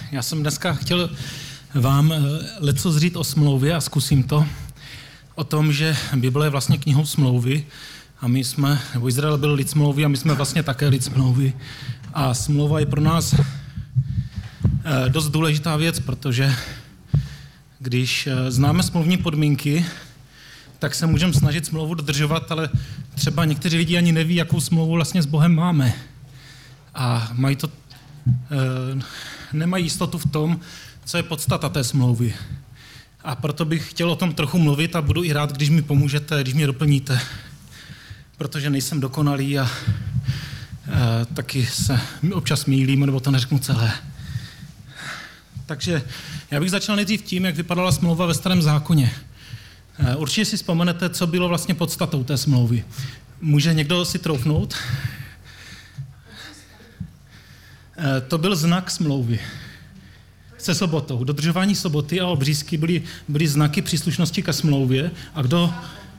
Já jsem dneska chtěl vám leco říct o smlouvě a zkusím to. O tom, že Bible je vlastně knihou smlouvy a my jsme, nebo Izrael byl lid smlouvy a my jsme vlastně také lid smlouvy. A smlouva je pro nás dost důležitá věc, protože když známe smlouvní podmínky, tak se můžeme snažit smlouvu dodržovat, ale třeba někteří lidi ani neví, jakou smlouvu vlastně s Bohem máme. A nemají jistotu v tom, co je podstata té smlouvy. A proto bych chtěl o tom trochu mluvit a budu i rád, když mi pomůžete, když mě doplníte. Protože nejsem dokonalý a taky se občas mýlím, nebo to neřeknu celé. Takže já bych začal nejdřív tím, jak vypadala smlouva ve Starém zákoně. Určitě si vzpomenete, co bylo vlastně podstatou té smlouvy. Může někdo si troufnout? To byl znak smlouvy se sobotou. Dodržování soboty a obřízky byly znaky příslušnosti ke smlouvě. A kdo...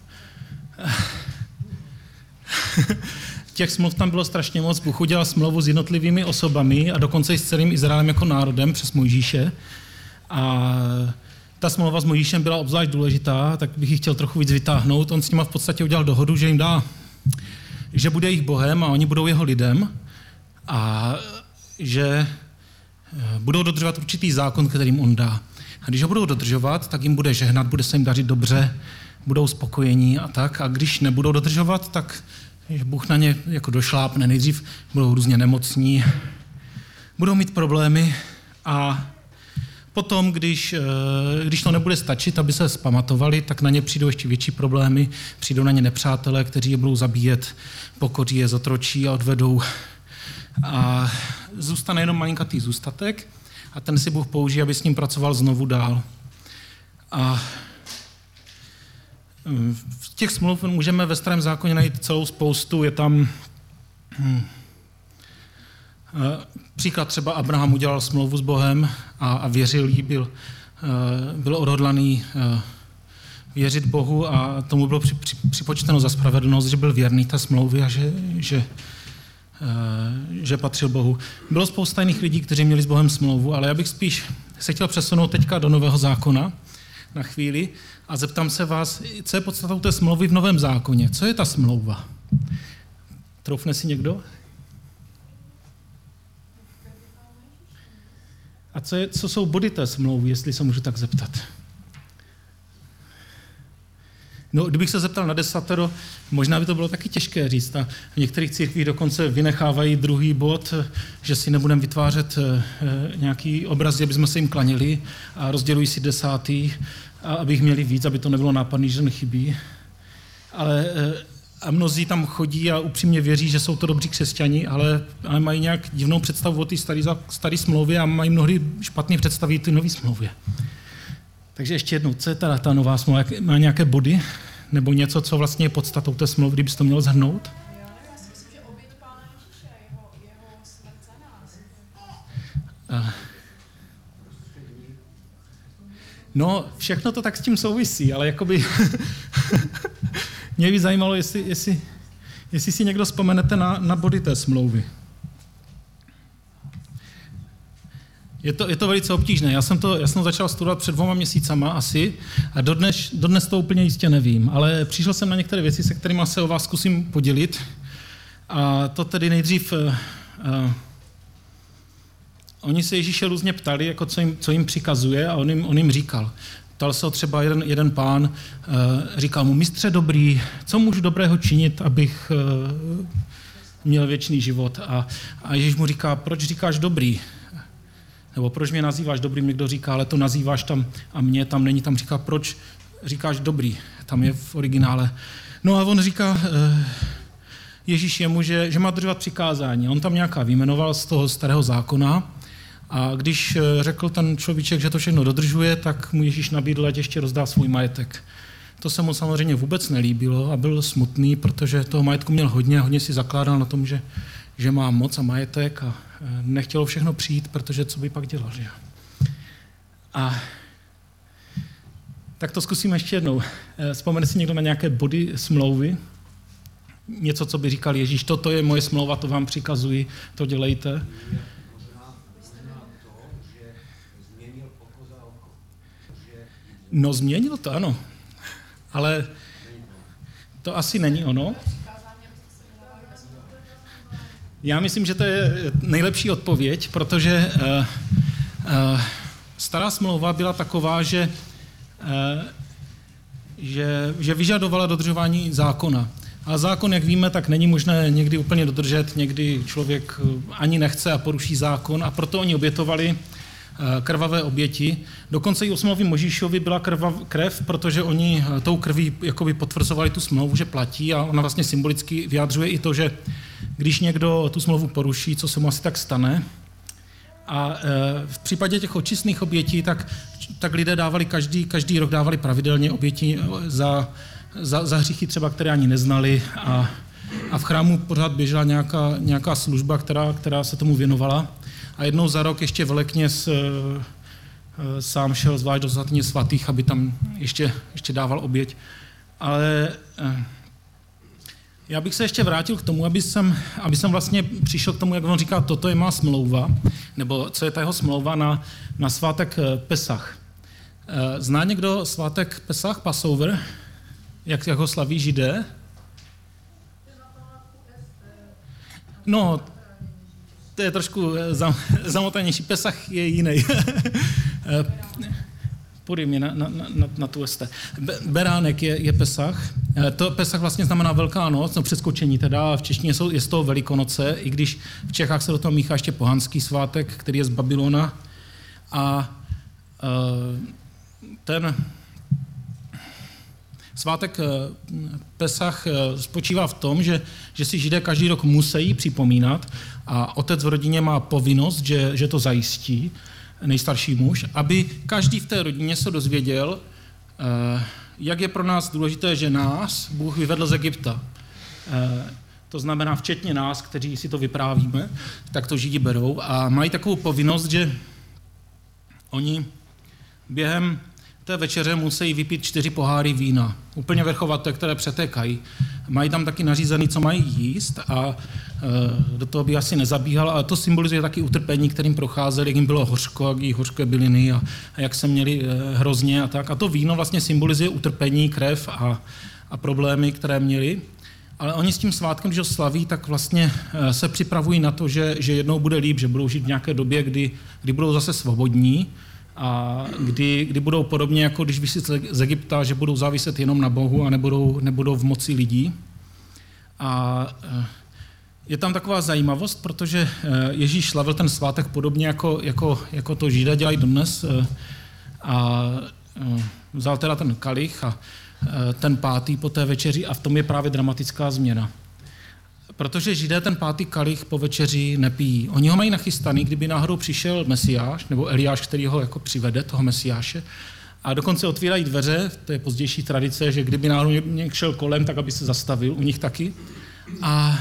Těch smluv tam bylo strašně moc. Bůh udělal smlouvu s jednotlivými osobami a dokonce i s celým Izraelem jako národem přes Mojžíše. A ta smlouva s Mojžíšem byla obzvlášť důležitá, tak bych ji chtěl trochu víc vytáhnout. On s nima v podstatě udělal dohodu, že jim dá, že bude jejich Bohem a oni budou jeho lidem a že budou dodržovat určitý zákon, kterým on dá. A když ho budou dodržovat, tak jim bude žehnat, bude se jim dařit dobře, budou spokojení a tak. A když nebudou dodržovat, tak Bůh na ně jako došlápne. Nejdřív budou různě nemocní, budou mít problémy a potom, když to nebude stačit, aby se zpamatovali, tak na ně přijdou ještě větší problémy, přijdou na ně nepřátelé, kteří je budou zabíjet, pokoří je, zotročí a odvedou. A zůstane jenom malinkatý zůstatek a ten si Bůh použije, aby s ním pracoval znovu dál. A v těch smluv můžeme ve Starém zákoně najít celou spoustu. Je tam příklad třeba Abraham udělal smlouvu s Bohem a věřil jí, byl odhodlaný věřit Bohu a tomu bylo připočteno za spravedlnost, že byl věrný té smlouvě a že patřil Bohu. Bylo spousta jiných lidí, kteří měli s Bohem smlouvu, ale já bych spíš se chtěl přesunout teďka do Nového zákona na chvíli a zeptám se vás, co je podstatou té smlouvy v Novém zákoně? Co je ta smlouva? Troufne si někdo? A co jsou body té smlouvy, jestli se můžu tak zeptat? No, kdybych se zeptal na desatero, možná by to bylo taky těžké říct. A v některých církvích dokonce vynechávají druhý bod, že si nebudeme vytvářet nějaký obraz, že bychom se jim klanili a rozdělují si desátý, a abych měli víc, aby to nebylo nápadný, že nechybí. A mnozí tam chodí a upřímně věří, že jsou to dobří křesťani, ale mají nějak divnou představu o té staré smlouvě a mají mnohdy špatné představy ty nové smlouvě. Takže ještě jednou, co je ta nová smlouva? Má nějaké body? Nebo něco, co vlastně je podstatou té smlouvy, kdybys to měl shrnout? Já si myslím, že oběť Pána Ježíše, jeho smrt za nás. No, všechno to tak s tím souvisí, ale jakoby mě by zajímalo, jestli si někdo vzpomenete na body té smlouvy. Je to velice obtížné. Já jsem začal studovat před 2 měsícama asi a dodnes to úplně jistě nevím, ale přišel jsem na některé věci, se kterými se o vás zkusím podělit. A to tedy nejdřív... Oni se Ježíše různě ptali, jako co jim přikazuje a on jim říkal. Ptal se ho třeba jeden pán, říkal mu, mistře dobrý, co můžu dobrého činit, abych měl věčný život? A Ježíš mu říká, proč říkáš dobrý? Nebo proč mě nazýváš dobrým? Někdo říká, ale to nazýváš tam a mě tam není. Tam říká, proč říkáš dobrý? Tam je v originále. No a on říká Ježíš jemu, že má dodržovat přikázání. On tam nějaká vyjmenoval z toho starého zákona a když řekl ten človíček, že to všechno dodržuje, tak mu Ježíš nabídl, ať ještě rozdá svůj majetek. To se mu samozřejmě vůbec nelíbilo a byl smutný, protože toho majetku měl hodně si zakládal na tom, že má moc a majetek a nechtělo všechno přijít, protože co by pak dělal, že? A tak to zkusíme ještě jednou. Vzpomene si někdo na nějaké body smlouvy? Něco, co by říkal Ježíš, toto je moje smlouva, to vám přikazuji, to dělejte. No změnilo to, ano. Ale to asi není ono. Já myslím, že to je nejlepší odpověď, protože stará smlouva byla taková, že vyžadovala dodržování zákona. A zákon, jak víme, tak není možné někdy úplně dodržet, někdy člověk ani nechce a poruší zákon a proto oni obětovali krvavé oběti. Dokonce i u smlouvy Mojžíšovi byla krev, protože oni tou krví jakoby potvrzovali tu smlouvu, že platí a ona vlastně symbolicky vyjadřuje i to, že když někdo tu smlouvu poruší, co se mu asi tak stane. A v případě těch očistných obětí, tak lidé dávali každý rok dávali pravidelně oběti za hříchy třeba, které ani neznali a v chrámu pořád běžela nějaká služba, která se tomu věnovala. A jednou za rok ještě velekněz sám šel zvlášť do svatyně svatých, aby tam ještě dával oběť. Ale já bych se ještě vrátil k tomu, aby jsem vlastně přišel k tomu, jak on říká, toto je má smlouva, nebo co je ta jeho smlouva na svátek Pesach. Zná někdo svátek Pesach, Passover, jak ho slaví Židé? No, to je trošku zamotanější. Pesach je jiný. Podej mě na tu este. Beránek je Pesach. To Pesach vlastně znamená Velká noc, no přeskočení teda, v češtině je z toho Velikonoce, i když v Čechách se do toho míchá ještě pohanský svátek, který je z Babylona. A ten svátek Pesach spočívá v tom, že si Židé každý rok musí připomínat a otec v rodině má povinnost, že to zajistí, nejstarší muž, aby každý v té rodině se dozvěděl, jak je pro nás důležité, že nás Bůh vyvedl z Egypta. To znamená včetně nás, kteří si to vyprávíme, tak to Židi berou a mají takovou povinnost, že oni během té večeře musí vypít 4 poháry vína, úplně vrchovaté, které přetékají. Mají tam taky nařízený, co mají jíst a do toho by asi nezabíhal, ale to symbolizuje taky utrpení, kterým procházeli, jak jim bylo hořko, jak jí hořké byliny a jak se měli hrozně a tak. A to víno vlastně symbolizuje utrpení, krev a problémy, které měli. Ale oni s tím svátkem, když ho slaví, tak vlastně se připravují na to, že jednou bude líp, že budou žít v nějaké době, kdy budou zase svobodní, a kdy budou podobně, jako když vysvětli z Egypta, že budou záviset jenom na Bohu a nebudou v moci lidí. A je tam taková zajímavost, protože Ježíš slavil ten svátek podobně, jako to Židé dělají dodnes. A vzal teda ten kalich a ten pátý po té večeři a v tom je právě dramatická změna. Protože Židé ten pátý kalich po večeři nepijí. Oni ho mají nachystaný, kdyby náhodou přišel Mesiáš, nebo Eliáš, který ho jako přivede, toho Mesiáše, a dokonce otvírají dveře, to je pozdější tradice, že kdyby náhodou někdo šel kolem, tak aby se zastavil, u nich taky. A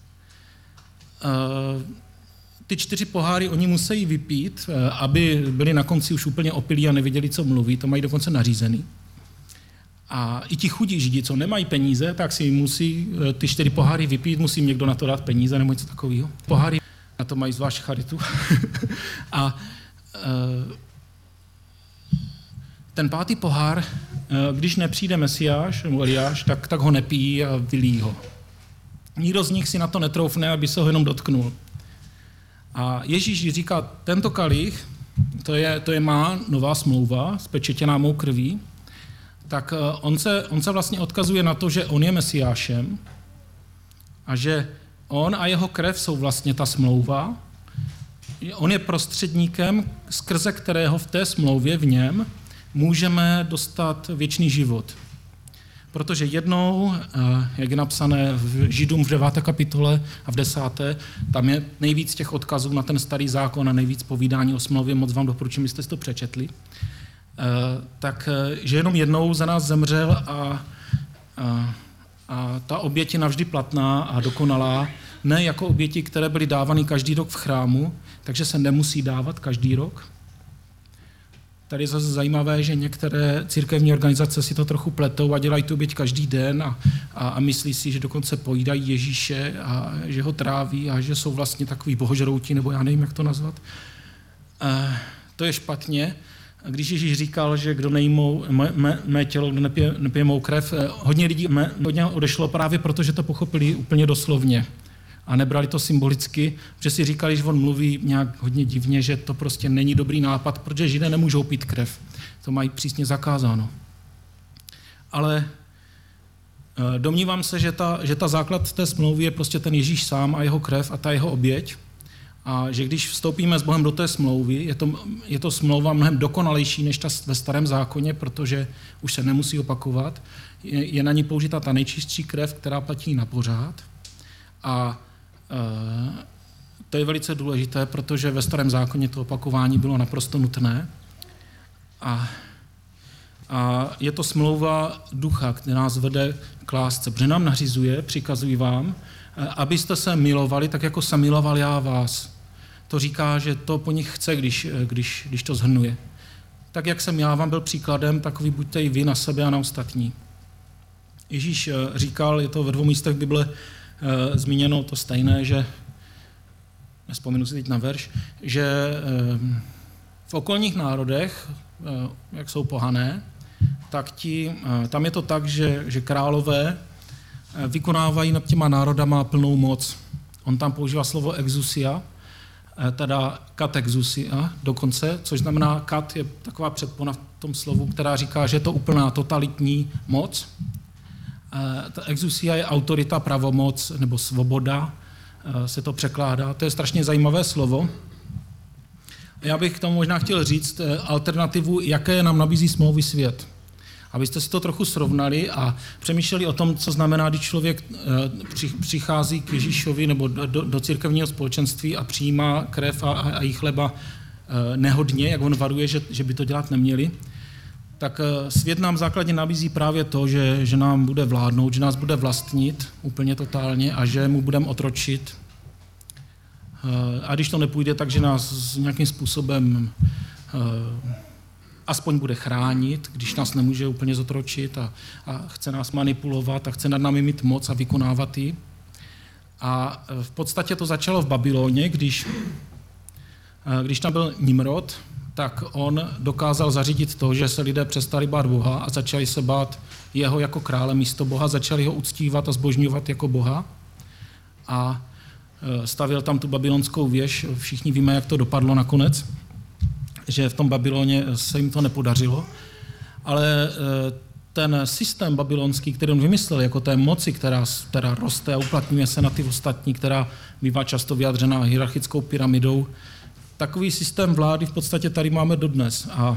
ty 4 poháry oni musí vypít, aby byli na konci už úplně opilí a nevěděli, co mluví, to mají dokonce nařízený. A i ti chudí Židi, co nemají peníze, tak si musí ty 4 poháry vypít, musí jim někdo na to dát peníze nebo něco takového. Poháry na to mají zvlášť charitu. A ten pátý pohár, když nepřijde Mesiáš nebo Eliáš, tak ho nepijí a vylíjí ho. Nikdo z nich si na to netroufne, aby se ho jenom dotknul. A Ježíš říká, tento kalich, to je má nová smlouva, spečetěná mou krví, tak on se vlastně odkazuje na to, že on je Mesiášem a že on a jeho krev jsou vlastně ta smlouva. On je prostředníkem, skrze kterého v té smlouvě v něm můžeme dostat věčný život. Protože jednou, jak je napsané v Židům v 9. kapitole a v 10., tam je nejvíc těch odkazů na ten starý zákon a nejvíc povídání o smlouvě, moc vám doporučím, abyste si to přečetli. Tak, že jenom jednou za nás zemřel a ta oběť je navždy platná a dokonalá, ne jako oběti, které byly dávány každý rok v chrámu, takže se nemusí dávat každý rok. Tady je zase zajímavé, že některé církevní organizace si to trochu pletou a dělají tu oběť každý den a myslí si, že dokonce pojídají Ježíše a že ho tráví a že jsou vlastně takový bohožrouti, nebo já nevím, jak to nazvat. To je špatně. Když Ježíš říkal, že kdo nejmou mé tělo, kdo nepije mou krev, hodně lidí hodně odešlo právě proto, že to pochopili úplně doslovně a nebrali to symbolicky, že si říkali, že on mluví nějak hodně divně, že to prostě není dobrý nápad, protože Židé nemůžou pít krev. To mají přísně zakázáno. Ale domnívám se, že ta základ té smlouvy je prostě ten Ježíš sám a jeho krev a ta jeho oběť. A že když vstoupíme s Bohem do té smlouvy, je to smlouva mnohem dokonalejší než ta ve Starém zákoně, protože už se nemusí opakovat. Je na ní použita ta nejčistší krev, která platí na pořád. A to je velice důležité, protože ve Starém zákoně to opakování bylo naprosto nutné. A je to smlouva ducha, která nás vede k lásce, protože nám nařizuje, přikazuji vám, abyste se milovali, tak jako jsem miloval já vás. To říká, že to po nich chce, když to shrnuje. Tak, jak jsem já vám byl příkladem, takový buďte i vy na sebe a na ostatní. Ježíš říkal, je to ve 2 místech Bible zmíněno to stejné, že, nevzpomenu si teď na verš, že v okolních národech, jak jsou pohané, tak tam je to tak, že králové vykonávají nad těma národama plnou moc. On tam používá slovo exousia, teda katexousia dokonce, což znamená kat je taková předpona v tom slovu, která říká, že je to úplná totalitní moc. Ta exousia je autorita, pravomoc nebo svoboda, se to překládá. To je strašně zajímavé slovo. Já bych k tomu možná chtěl říct alternativu, jaké nám nabízí smlouvy svět. Abyste si to trochu srovnali a přemýšleli o tom, co znamená, když člověk přichází k Ježíšovi nebo do církevního společenství a přijímá krev a jí chleba nehodně, jak on varuje, že by to dělat neměli. Tak svět nám základně nabízí právě to, že nám bude vládnout, že nás bude vlastnit úplně totálně a že mu budeme otročit. A když to nepůjde, takže nás nějakým způsobem aspoň bude chránit, když nás nemůže úplně zotročit a chce nás manipulovat a chce nad námi mít moc a vykonávat ji. A v podstatě to začalo v Babyloně, když tam byl Nimrod, tak on dokázal zařídit to, že se lidé přestali bát Boha a začali se bát jeho jako krále místo Boha, začali ho uctívat a zbožňovat jako Boha. A stavěl tam tu babylonskou věž, všichni víme, jak to dopadlo nakonec, že v tom Babyloně se jim to nepodařilo, ale ten systém babylonský, který on vymyslel jako té moci, která roste a uplatňuje se na ty ostatní, která bývá často vyjádřena hierarchickou pyramidou, takový systém vlády v podstatě tady máme dodnes a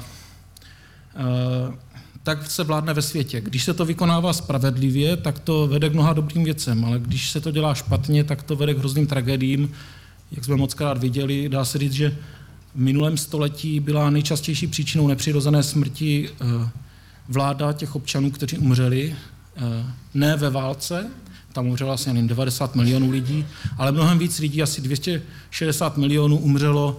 tak se vládne ve světě. Když se to vykonává spravedlivě, tak to vede k mnoha dobrým věcem, ale když se to dělá špatně, tak to vede k hrozným tragédiím. Jak jsme mockrát viděli, dá se říct, že v minulém století byla nejčastější příčinou nepřirozené smrti vláda těch občanů, kteří umřeli, ne ve válce, tam umřelo asi 90 milionů lidí, ale mnohem víc lidí, asi 260 milionů umřelo,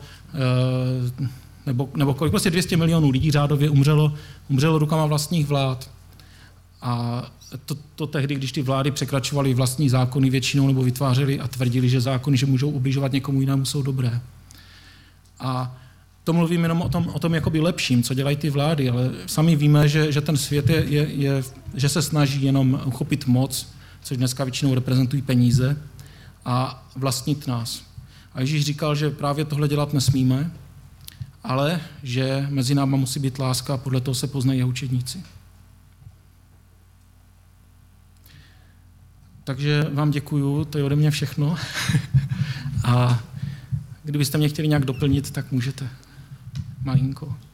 nebo kolik, prostě 200 milionů lidí řádově umřelo rukama vlastních vlád. A to tehdy, když ty vlády překračovaly vlastní zákony většinou nebo vytvářely a tvrdili, že zákony, že můžou ubližovat někomu jinému, jsou dobré. A to mluvím jenom o tom jakoby lepším, co dělají ty vlády, ale sami víme, že ten svět že se snaží jenom uchopit moc, což dneska většinou reprezentují peníze, a vlastnit nás. A Ježíš říkal, že právě tohle dělat nesmíme, ale že mezi náma musí být láska a podle toho se poznají jeho učedníci. Takže vám děkuju, to je ode mě všechno. A kdybyste mě chtěli nějak doplnit, tak můžete. Malinko.